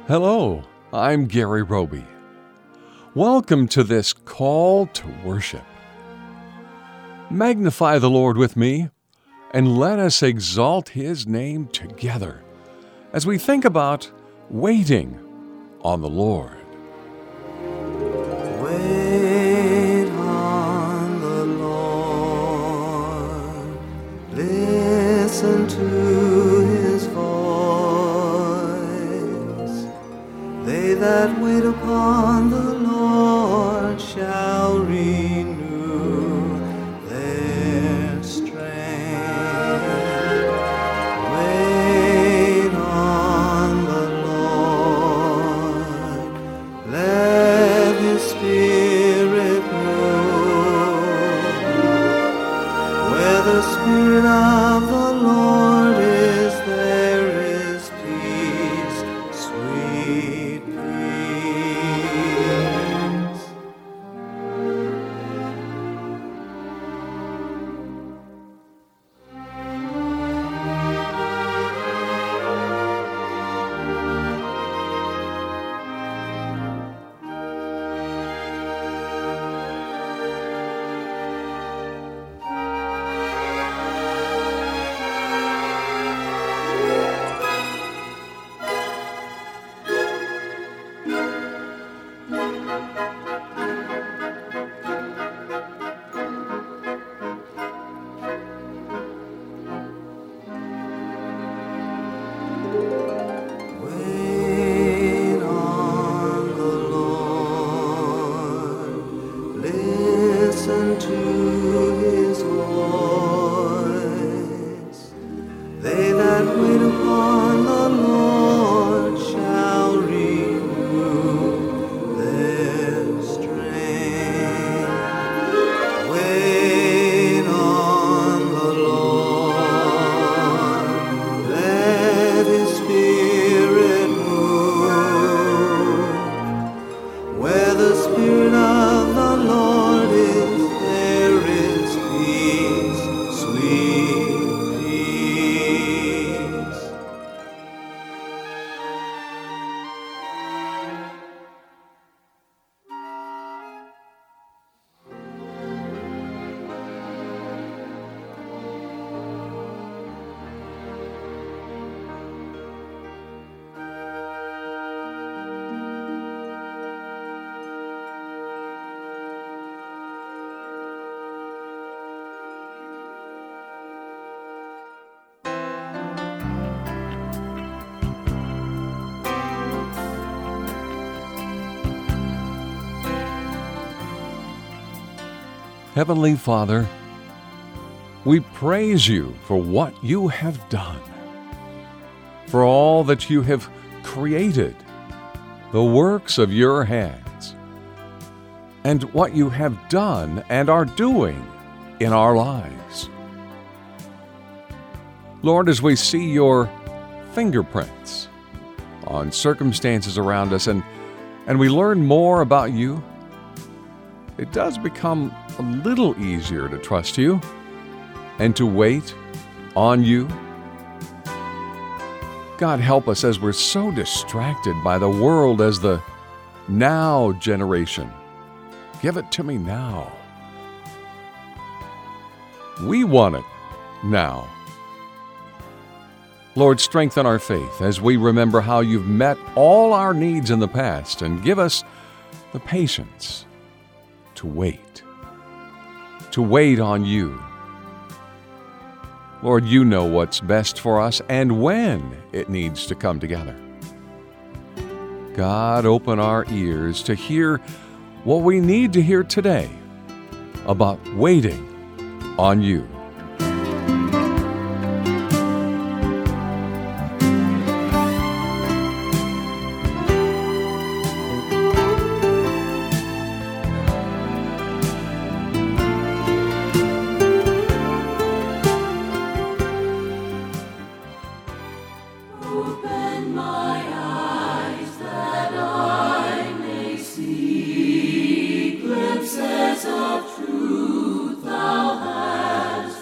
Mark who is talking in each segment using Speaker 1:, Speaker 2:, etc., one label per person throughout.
Speaker 1: Hello, I'm Gary Roby. Welcome to this call to worship. Magnify the Lord with me, and let us exalt His name together as we think about waiting on the Lord.
Speaker 2: Wait on the Lord, listen to His voice. They that wait upon the Lord shall renew their strength. Wait on the Lord, let His Spirit move. Where the Spirit of the Lord is, there is peace, sweet peace. Wait on the Lord, listen to His voice. They that wait upon the Lord shall renew their strength. Wait on the Lord, let His Spirit move. Where the Spirit of the Lord is, there is peace, sweet peace.
Speaker 1: Heavenly Father, we praise You for what You have done, for all that You have created, the works of Your hands, and what You have done and are doing in our lives. Lord, as we see Your fingerprints on circumstances around us and we learn more about You, it does become a little easier to trust You and to wait on You. God, help us as we're so distracted by the world as the now generation. Give it to me now. We want it now. Lord, strengthen our faith as we remember how You've met all our needs in the past, and give us the patience to wait on You. Lord, You know what's best for us and when it needs to come together. God, open our ears to hear what we need to hear today about waiting on You.
Speaker 3: Open my eyes that I may see glimpses of truth Thou hast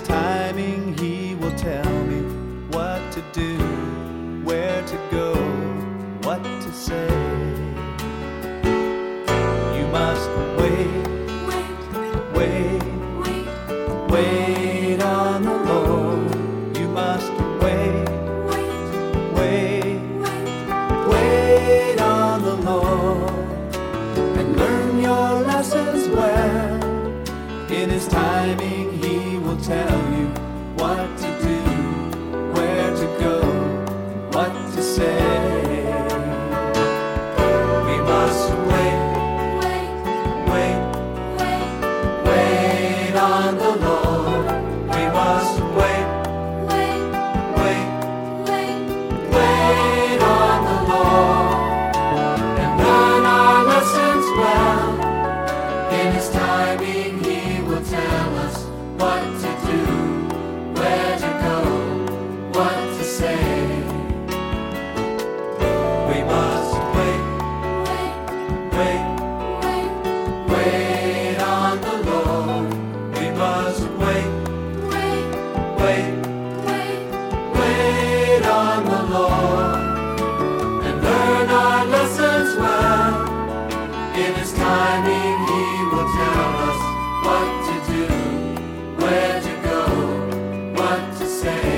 Speaker 2: timing, He will tell me what to do, where to go, what to say. You must wait, wait, wait on the Lord. You must wait, wait, wait on the Lord, and learn your lessons well. In His timing, He will tell you what to do, where to go, what to say. We must wait, wait, wait on the Lord. We must wait, wait on the Lord, and learn our lessons well. In His timing, He will tell us what to do, where to go, what to say. We must wait, wait, wait on the Lord. We must wait, wait on the Lord, and learn our lessons well. In His timing, He will tell us what to do, where to go, what to say.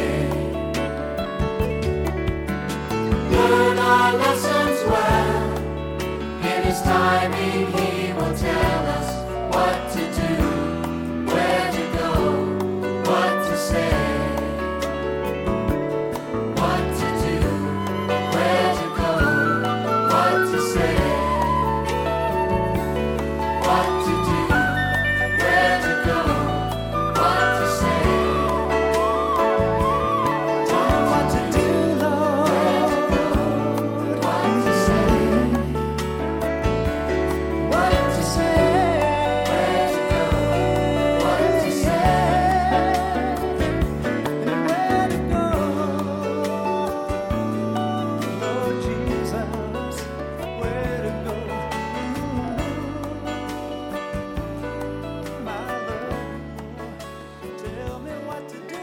Speaker 2: Learn our lessons well. In His timing, He will tell us what to do, where to go, what to say. What to do, where to go, what to say. What to do, where to go, what to say. Tell me what to do, Lord. What to say. What to say. Where to go, what to say. And where to go, Lord Jesus. Where to go, my Lord. Tell me what to do.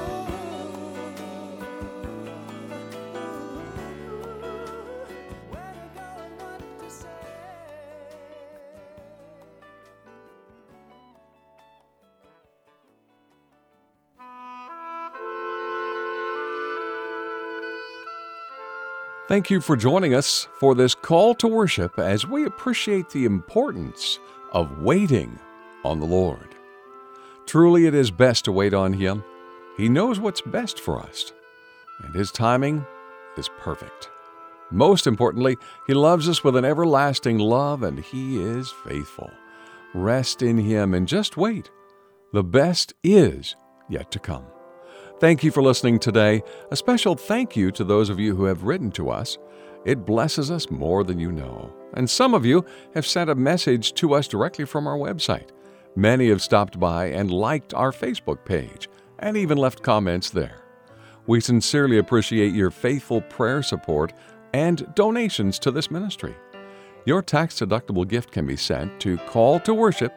Speaker 2: Where to go and what to say.
Speaker 1: Thank you for joining us for this call to worship as we appreciate the importance of waiting on the Lord. Truly, it is best to wait on Him. He knows what's best for us, and His timing is perfect. Most importantly, He loves us with an everlasting love, and He is faithful. Rest in Him and just wait. The best is yet to come. Thank you for listening today. A special thank you to those of you who have written to us. It blesses us more than you know. And some of you have sent a message to us directly from our website. Many have stopped by and liked our Facebook page and even left comments there. We sincerely appreciate your faithful prayer support and donations to this ministry. Your tax-deductible gift can be sent to Call to Worship,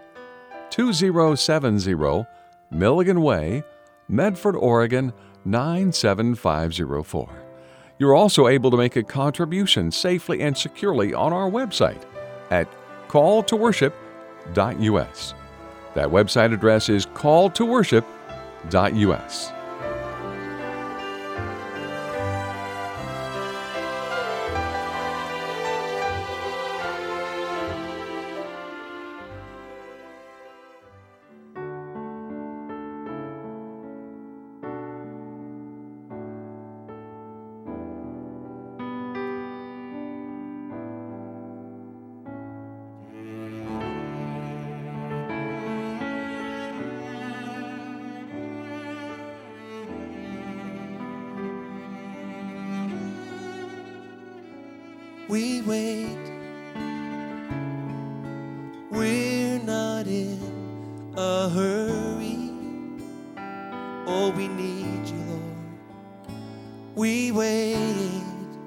Speaker 1: 2070 Milligan Way, Medford, Oregon, 97504. You're also able to make a contribution safely and securely on our website at calltoworship.us. That website address is calltoworship.us.
Speaker 2: We wait, we're not in a hurry. Oh, we need you, Lord. We wait,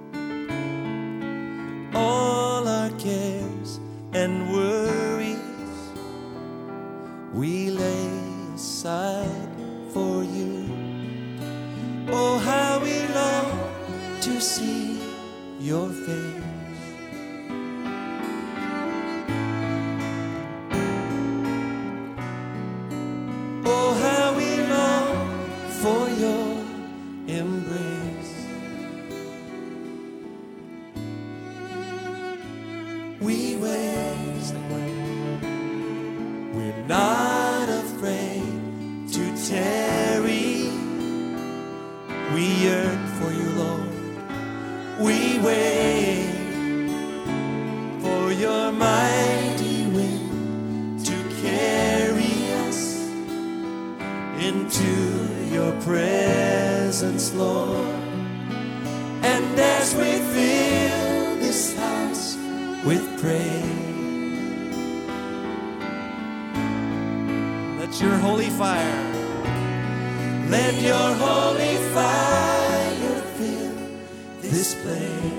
Speaker 2: all our cares and worries we lay aside for we wait. We're not afraid to tarry. We yearn for you, Lord. We wait for your mighty wind to carry us into your presence, Lord. And as we fill this house with praise, let your holy fire, let your holy fire fill this place.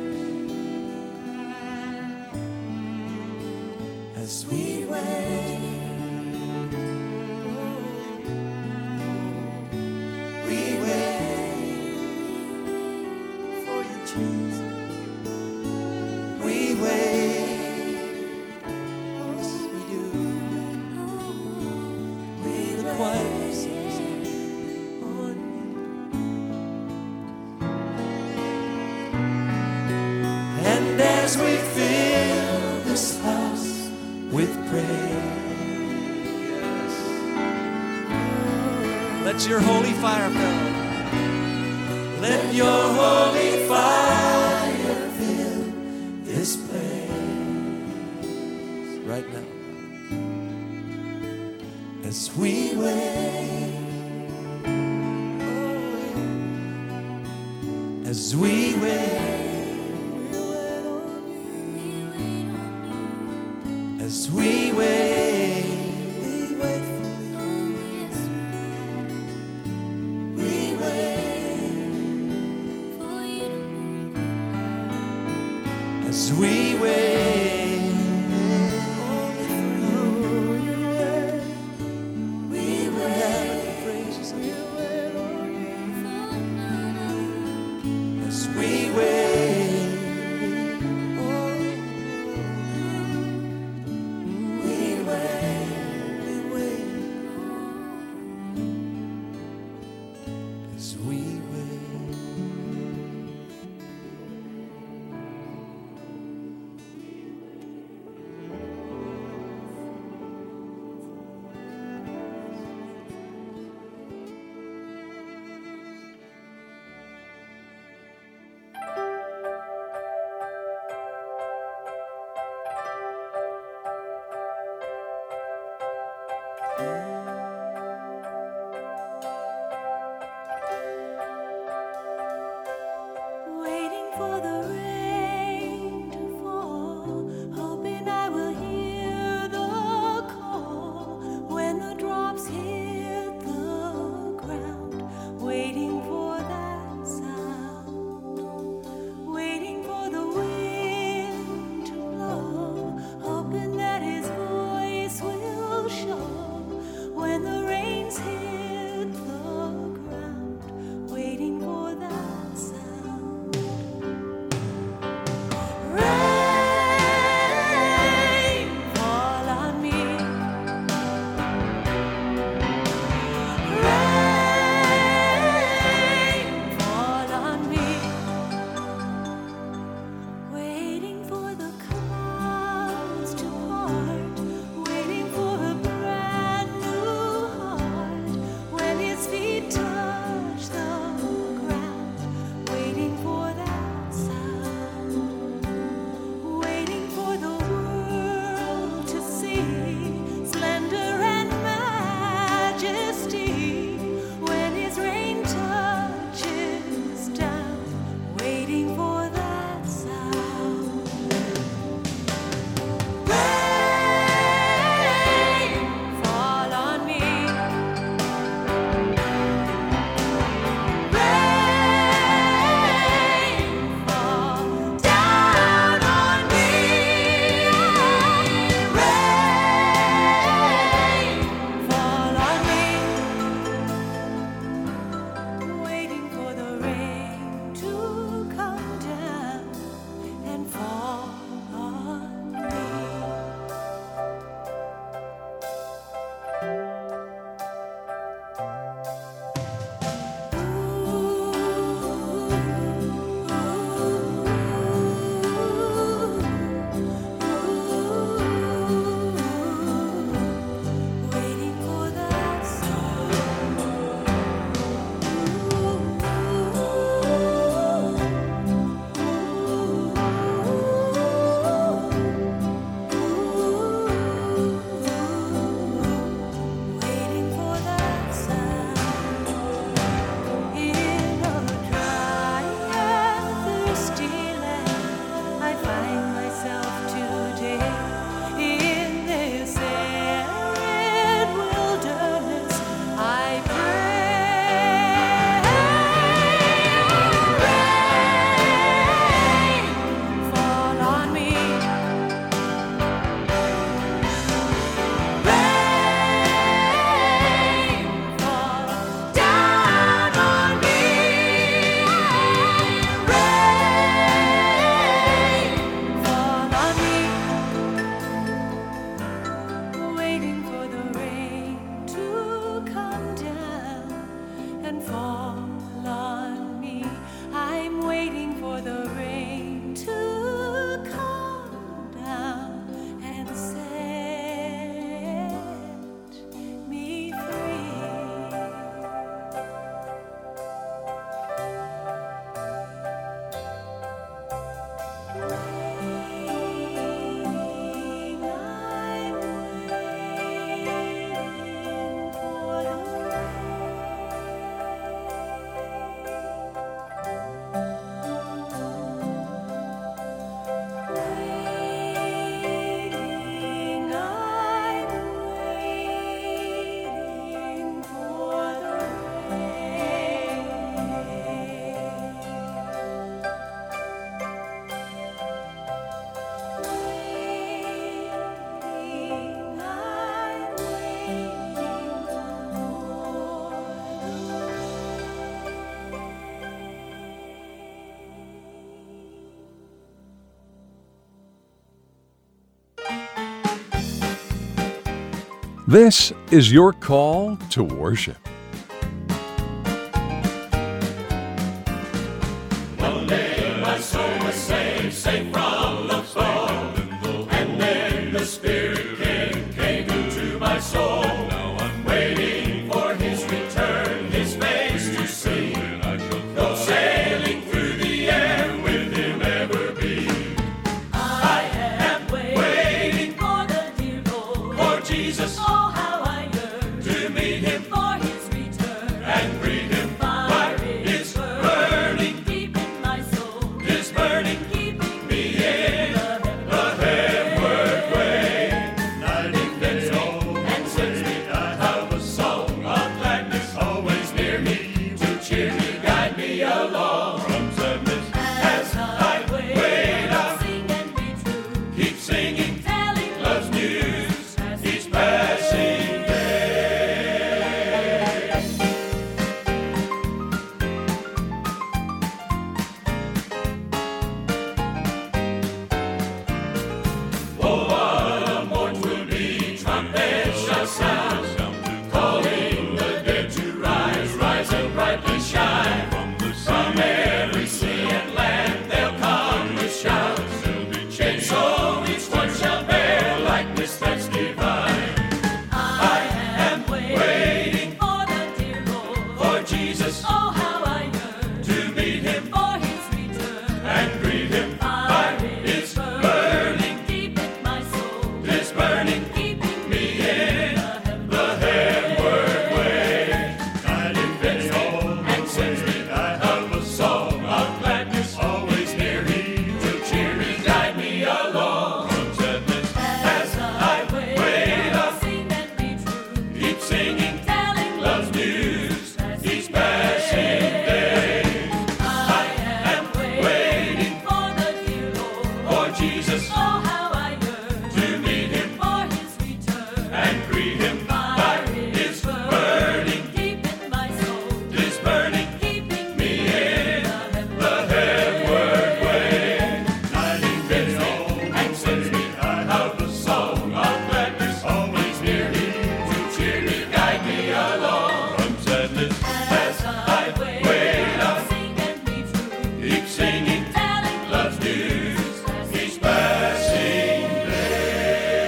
Speaker 2: As we wait, we wait for you, Jesus. We wait, yes we do. We require on you. And as we fill this house with praise, yes, let your holy fire fill. Let your holy fire fill this place right now. As we wait, as we wait, as we wait, we wait for you. We wait for you. As we wait, we will praise you. As we wait. As we wait.
Speaker 1: This is your call to worship.
Speaker 4: One day my soul was saved, safe from the fall, and then the Spirit came into my soul. Now I'm waiting for His return, His face to see. Go sailing through the air with Him ever be. I am waiting for the dear Lord, for Jesus. Oh, how I yearn to meet Him for His return and greet Him. Fire is burning deep in my soul, is burning, keeping me in the heavenward way. Night and day, and since me I have a song of gladness always near me to cheer me, guide me along from sadness. As I wait, I'll sing and be true. Keep singing, telling love's news each passing day. Oh, what a morn 'twill be! Trumpets shall sound, calling the dead to rise, rise and brightly shine. From every sea and land they'll come with shouts. And so each one shall bear likeness that's divine. I am waiting for the dear Lord, for Jesus. Oh, how I yearn to meet Him for His return and greet Him. Fire is burning deep in my soul, is burning, keeping me in the heavenward way. Night and day, and since me I have a song of gladness always near me to cheer me, guide me along from sadness. As I wait, I'll sing and be true. Keep singing, telling love's news each passing day. I am waiting for the dear Lord, for Jesus. Oh, how I yearn to meet Him for His return and greet Him. Fire is burning deep in my soul, is burning, keeping me in the heavenward way. Night and day, and since me I have a song of gladness always near me to cheer me, guide me along from sadness. As I wait, I'll sing and be true. Keep singing, telling love's news each passing day.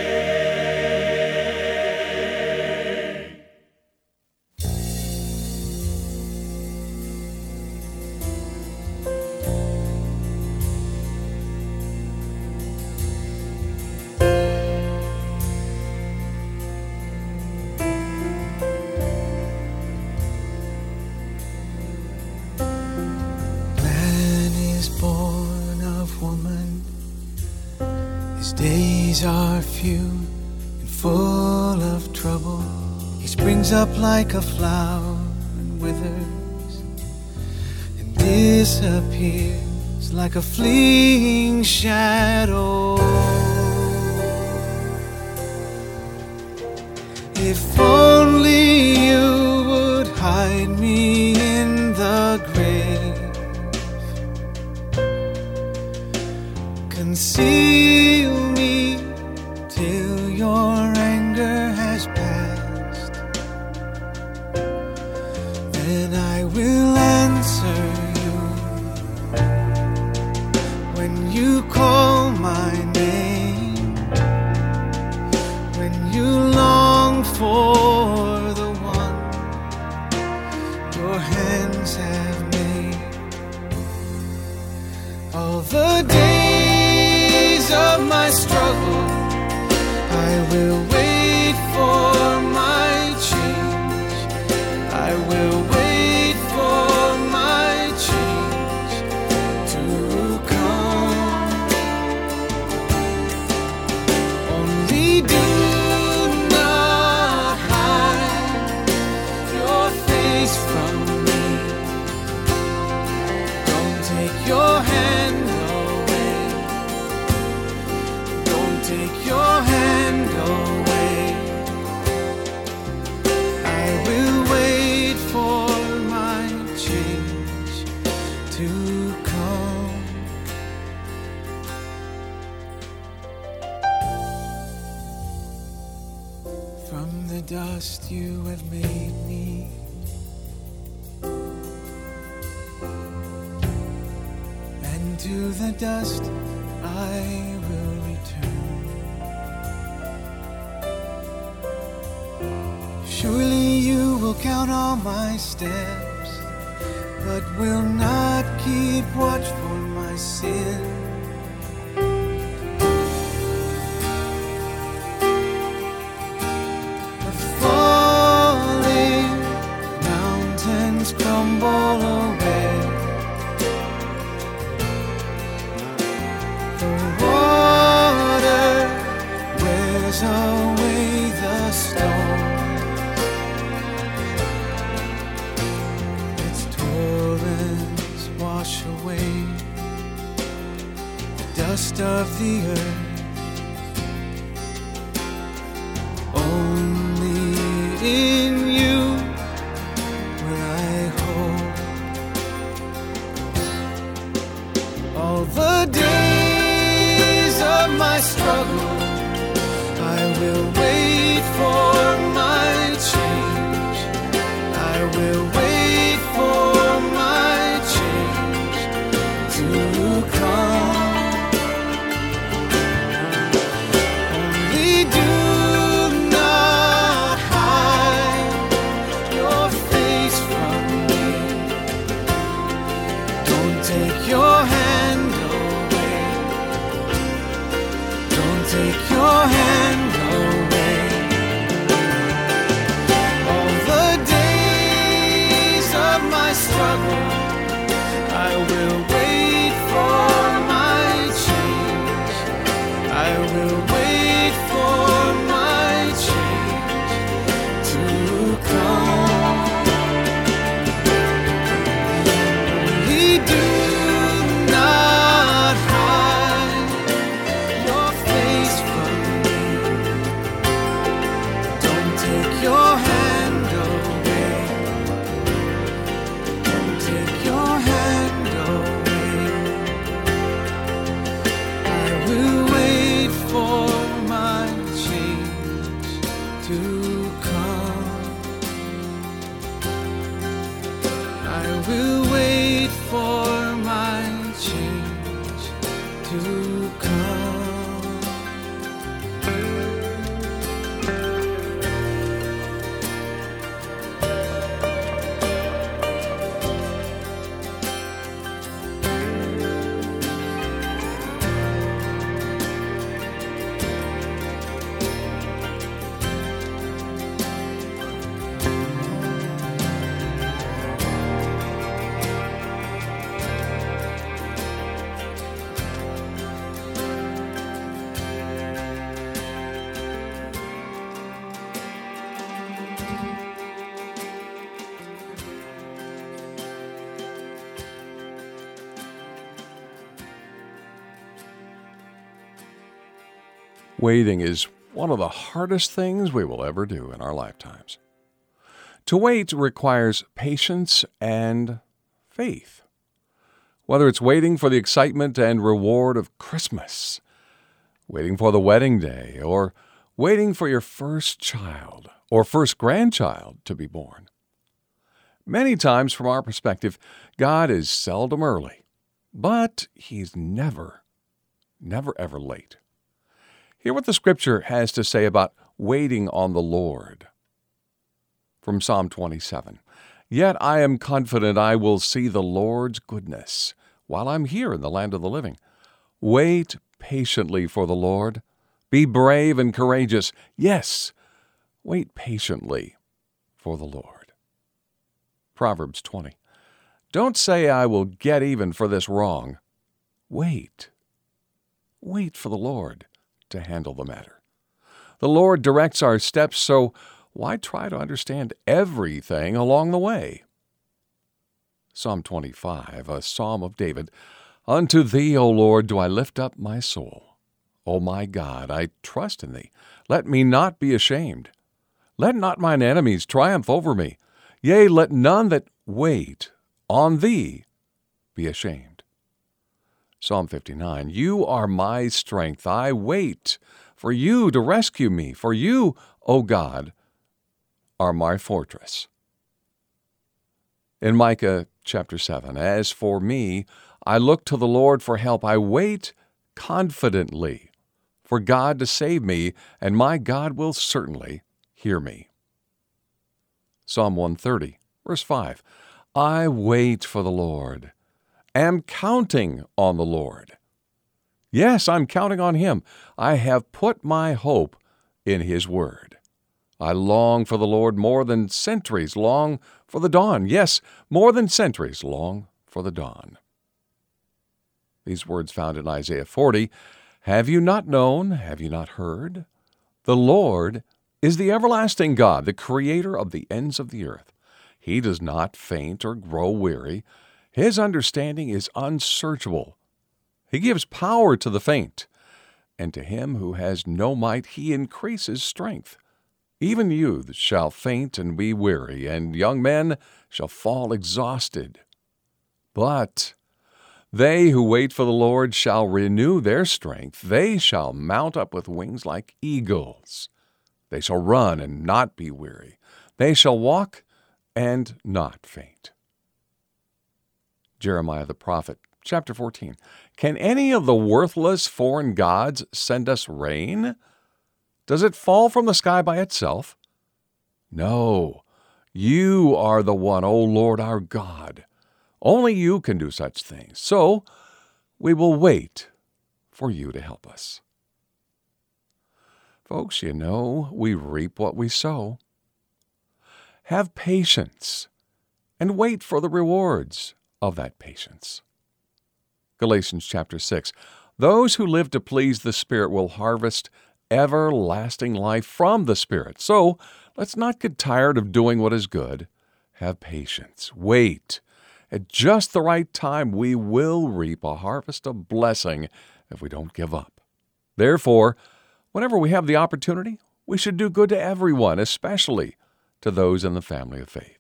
Speaker 2: Man is born of woman. His days are few and full of trouble. He springs up like a flower and withers and disappears like a fleeting shadow. If only you would hide me in the grave, conceal me till your anger has passed. Then I will answer you when you call my name, when you long for the one your hands have made. All the days of my struggle, I will wait for my change. I will wait for my change to come. Only do not hide dust you have made me. And to the dust I will return. Surely you will count all my steps, but will not keep watch for my sin. The falling mountains crumble away. The water wears away the stone. Its torrents wash away the dust of the earth. Only in you will I hope. All the days of my struggle, I will wait for my change. I will wait for my change to come. Only do not hide your face from me. Don't take your hand away. Don't take your hand away. All the days of my struggle, I will wait for my change. I will wait for my change to come. Only do not hide your face from me. Don't take your hand away. Don't take your hand away. I will wait for my change to come. I will wait for my change to come.
Speaker 1: Waiting is one of the hardest things we will ever do in our lifetimes. To wait requires patience and faith. Whether it's waiting for the excitement and reward of Christmas, waiting for the wedding day, or waiting for your first child or first grandchild to be born. Many times, from our perspective, God is seldom early, but He's never ever late. Hear what the Scripture has to say about waiting on the Lord. From Psalm 27, "Yet I am confident I will see the Lord's goodness while I'm here in the land of the living. Wait patiently for the Lord. Be brave and courageous. Yes, wait patiently for the Lord." Proverbs 20, "Don't say I will get even for this wrong. Wait. Wait for the Lord to handle the matter. The Lord directs our steps, so why try to understand everything along the way?" Psalm 25, a psalm of David. "Unto Thee, O Lord, do I lift up my soul. O my God, I trust in Thee. Let me not be ashamed. Let not mine enemies triumph over me. Yea, let none that wait on Thee be ashamed." Psalm 59, "You are my strength. I wait for You to rescue me. For You, O God, are my fortress. In Micah chapter 7, as for me, I look to the Lord for help. I wait confidently for God to save me, and my God will certainly hear me. Psalm 130, verse 5. I wait for the Lord, am counting on the Lord. Yes, I'm counting on Him. I have put my hope in His word. I long for the Lord more than centuries long for the dawn. Yes, more than centuries long for the dawn. These words found in Isaiah 40. Have you not known? Have you not heard? The Lord is the everlasting God, the creator of the ends of the earth. He does not faint or grow weary. His understanding is unsearchable. He gives power to the faint, and to him who has no might he increases strength. Even youths shall faint and be weary, and young men shall fall exhausted. But they who wait for the Lord shall renew their strength. They shall mount up with wings like eagles. They shall run and not be weary. They shall walk and not faint. Jeremiah the prophet, chapter 14. Can any of the worthless foreign gods send us rain? Does it fall from the sky by itself? No, you are the one, O Lord our God. Only you can do such things. So we will wait for you to help us. Folks, you know, we reap what we sow. Have patience and wait for the rewards of that patience. Galatians chapter 6. Those who live to please the Spirit will harvest everlasting life from the Spirit. So let's not get tired of doing what is good. Have patience. Wait. At just the right time, we will reap a harvest of blessing if we don't give up. Therefore, whenever we have the opportunity, we should do good to everyone, especially to those in the family of faith.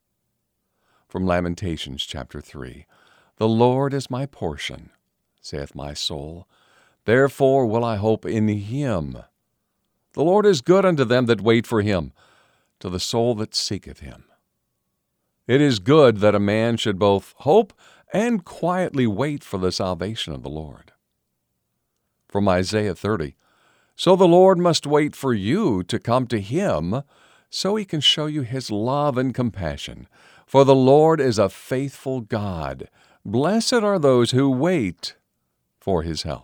Speaker 1: From Lamentations chapter 3. The Lord is my portion, saith my soul. Therefore will I hope in Him. The Lord is good unto them that wait for Him, to the soul that seeketh Him. It is good that a man should both hope and quietly wait for the salvation of the Lord. From Isaiah 30. So the Lord must wait for you to come to Him, so He can show you His love and compassion. For the Lord is a faithful God. Blessed are those who wait for His help.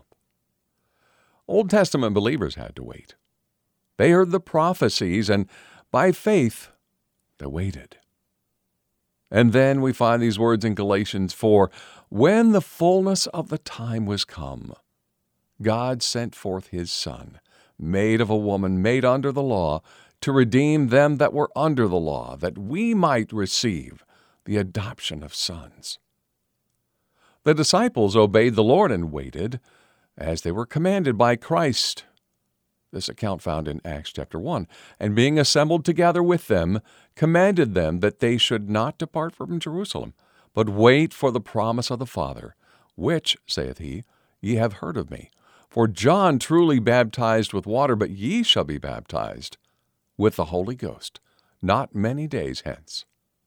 Speaker 1: Old Testament believers had to wait. They heard the prophecies, and by faith they waited. And then we find these words in Galatians 4, when the fullness of the time was come, God sent forth His Son, made of a woman, made under the law, to redeem them that were under the law, that we might receive the adoption of sons. The disciples obeyed the Lord and waited, as they were commanded by Christ. This account found in Acts chapter 1. And being assembled together with them, commanded them that they should not depart from Jerusalem, but wait for the promise of the Father, which, saith he, ye have heard of me. For John truly baptized with water, but ye shall be baptized with the Holy Ghost, not many days hence.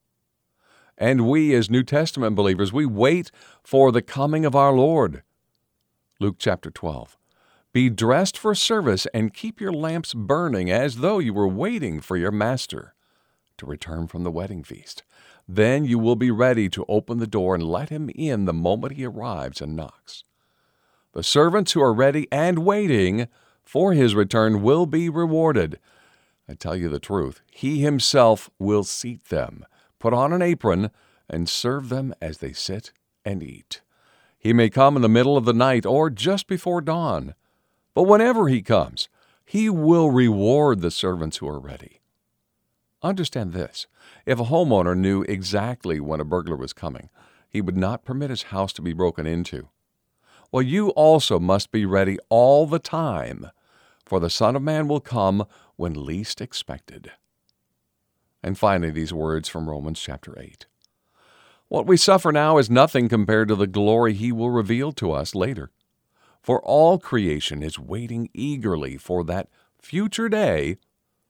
Speaker 1: And we, as New Testament believers, we wait for the coming of our Lord. Luke chapter 12. Be dressed for service and keep your lamps burning as though you were waiting for your master to return from the wedding feast. Then you will be ready to open the door and let him in the moment he arrives and knocks. The servants who are ready and waiting for his return will be rewarded. I tell you the truth, he himself will seat them, put on an apron, and serve them as they sit and eat. He may come in the middle of the night or just before dawn, but whenever he comes, he will reward the servants who are ready. Understand this. If a homeowner knew exactly when a burglar was coming, he would not permit his house to be broken into. Well, you also must be ready all the time, for the Son of Man will come when least expected. And finally, these words from Romans chapter 8. What we suffer now is nothing compared to the glory he will reveal to us later. For all creation is waiting eagerly for that future day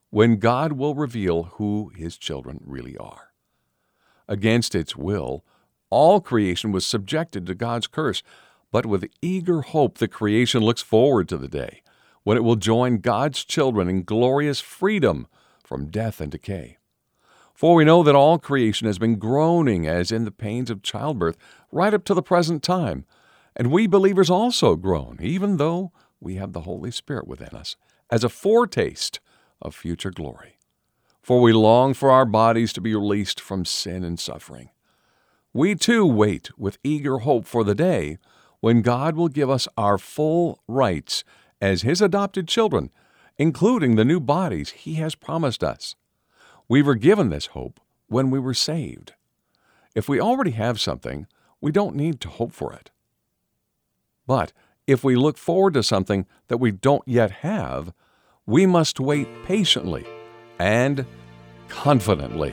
Speaker 1: when God will reveal who His children really are. Against its will, all creation was subjected to God's curse, but with eager hope the creation looks forward to the day when it will join God's children in glorious freedom from death and decay. For we know that all creation has been groaning as in the pains of childbirth right up to the present time, and we believers also groan, even though we have the Holy Spirit within us, as a foretaste of future glory. For we long for our bodies to be released from sin and suffering. We too wait with eager hope for the day when God will give us our full rights as His adopted children, including the new bodies He has promised us. We were given this hope when we were saved. If we already have something, we don't need to hope for it. But if we look forward to something that we don't yet have, we must wait patiently and confidently.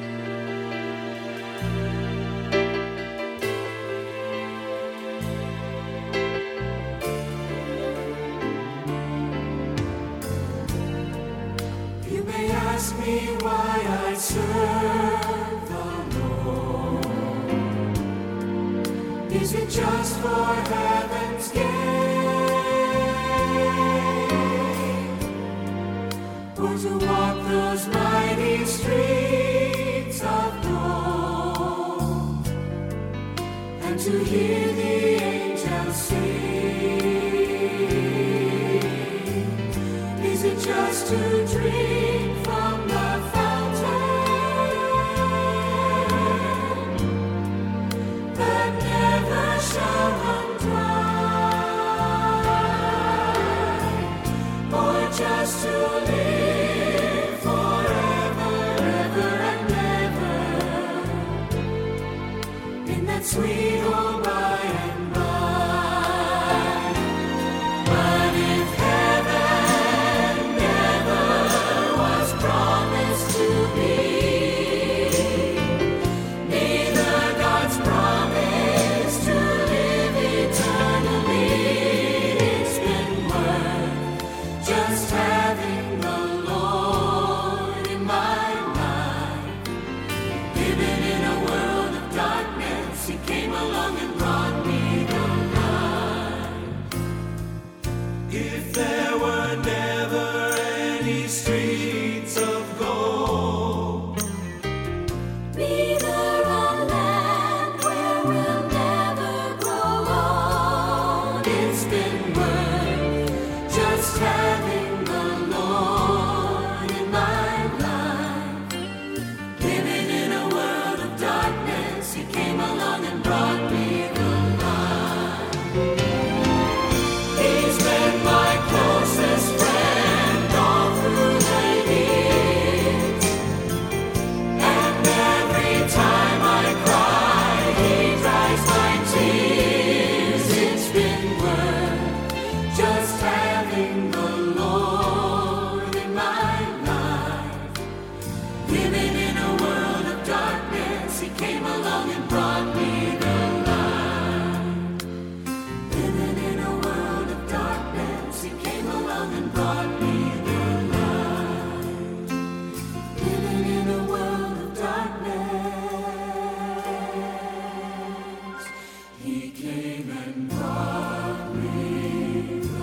Speaker 2: You may ask me why I serve the Lord. Is it just for heaven's gain, or to walk those mighty streets of gold, and to hear the angels sing? Is it just to drink from the fountain that never shall run dry, or just to live forever, ever and ever in that sweet old by and by? But if heaven never was promised to me, neither God's promise to live eternally, it's been worth just having the Lord in my life. Living in a world of darkness, He came along and brought me the light. If there were never any streets of gold, neither a land where we'll never grow old, it's been worth just having the Lord in my life. Living in a world of darkness, He came along and brought me the light. He's been my closest friend all through the years, and every time I cry, He dries my tears. It's been worth just having the Lord in my life. Living in a world of darkness, He came along and brought me the light. Living in a world of darkness, He came along and brought me the light. Living in a world of darkness, He came and brought me the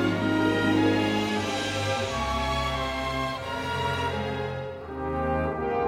Speaker 2: light.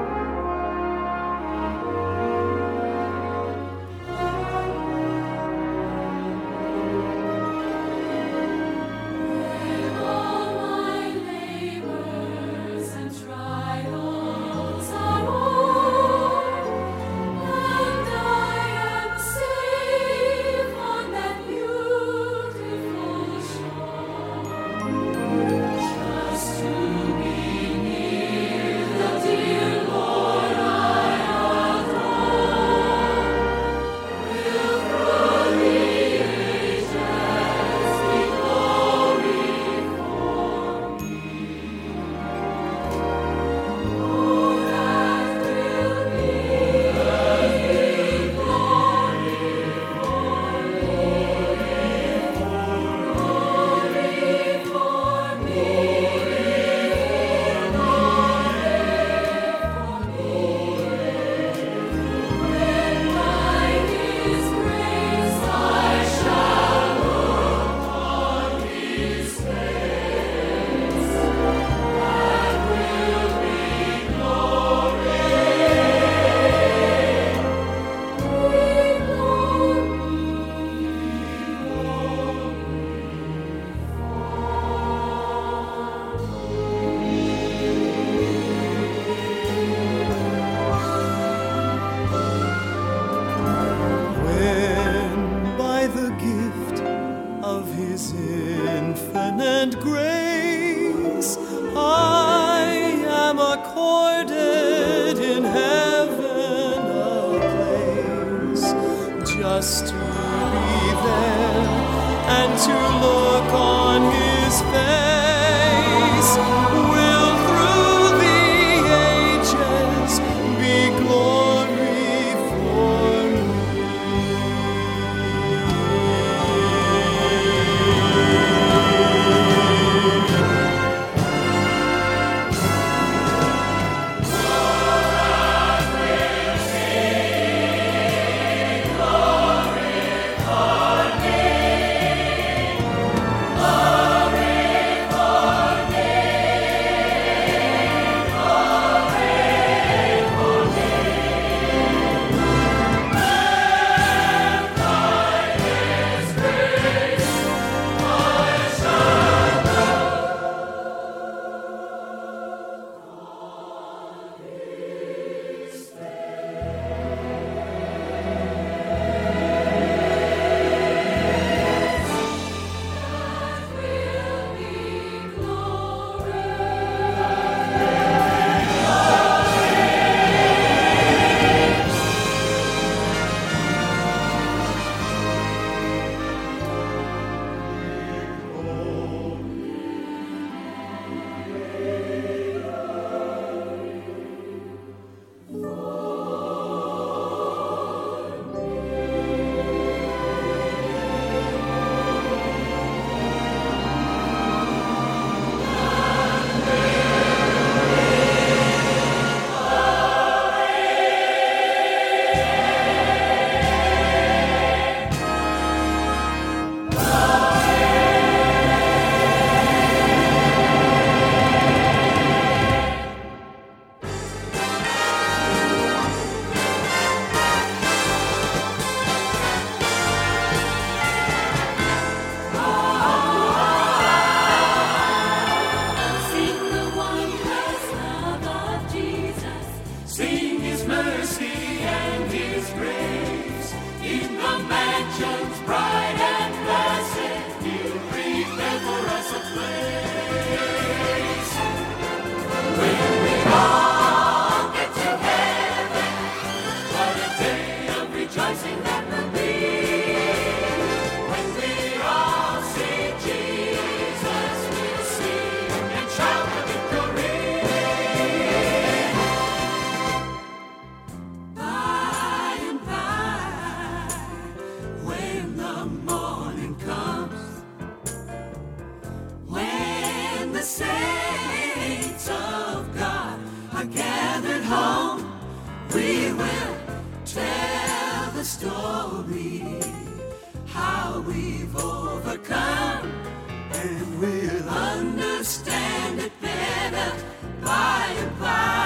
Speaker 3: are gathered home, we will tell the story, how we've overcome,
Speaker 2: and we'll
Speaker 3: understand it better by and by.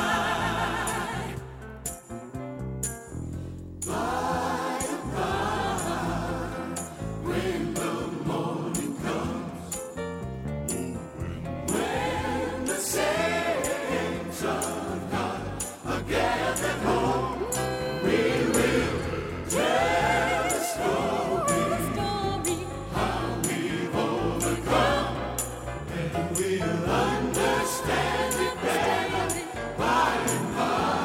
Speaker 3: By and by, when the morning comes, when the saints of God are gathered home, we will tell the story, how we've overcome, and we'll understand it better by and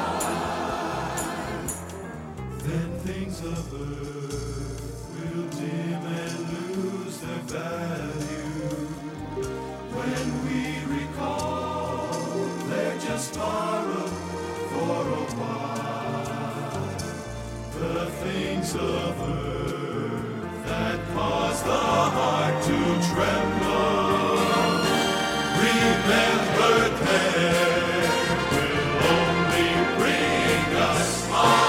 Speaker 3: by.
Speaker 2: Then things of earth will dim and lose their value when we recall they're just borrowed for a while. The things of earth that cause the heart to tremble, remember there will only bring us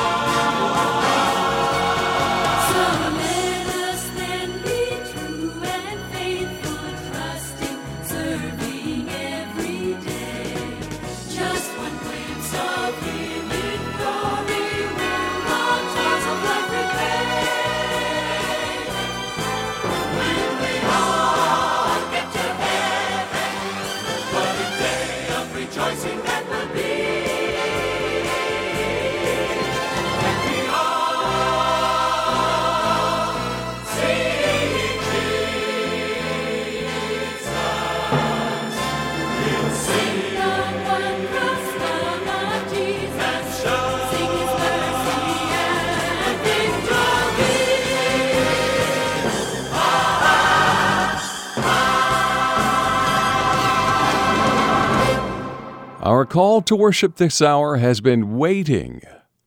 Speaker 3: So let us then be true and faithful, trusting, serving every day. Just one glimpse of healing glory will our toils of life repay. When we all get to heaven, what a day of rejoicing that will be. When we all see Jesus, we'll sing the wondrous love of Jesus, sing His mercy and victory.
Speaker 1: Our call to worship this hour has been waiting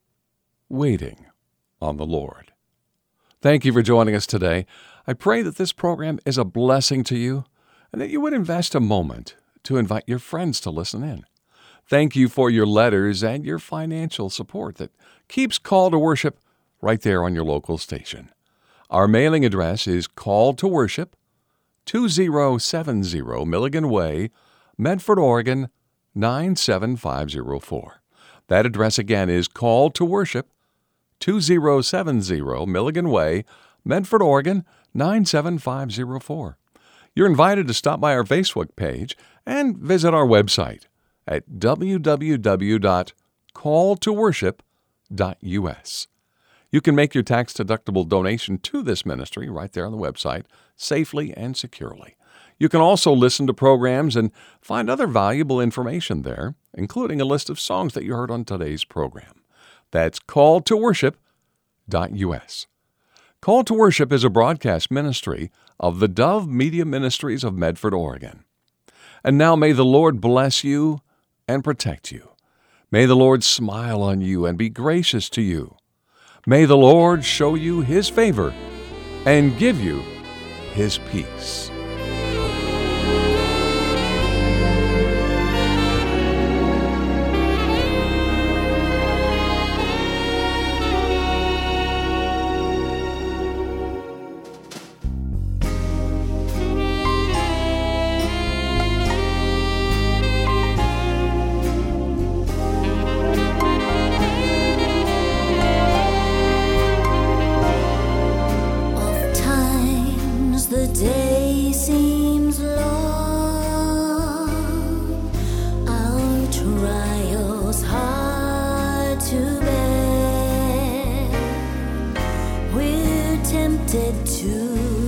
Speaker 1: on the Lord. Thank you for joining us today. I pray that this program is a blessing to you and that you would invest a moment to invite your friends to listen in. Thank you for your letters and your financial support that keeps Call to Worship right there on your local station. Our mailing address is Call to Worship, 2070 Milligan Way, Medford, Oregon, 97504. That address again is Call to Worship, 2070 Milligan Way, Medford, Oregon, 97504. You're invited to stop by our Facebook page and visit our website at www.calltoworship.us. You can make your tax-deductible donation to this ministry right there on the website safely and securely. You can also listen to programs and find other valuable information there, including a list of songs that you heard on today's program. That's calltoworship.us. Call to Worship is a broadcast ministry of the Dove Media Ministries of Medford, Oregon. And now may the Lord bless you and protect you. May the Lord smile on you and be gracious to you. May the Lord show you His favor and give you His peace.
Speaker 3: Oftentimes the day seems long, our trials hard to bear. We're tempted to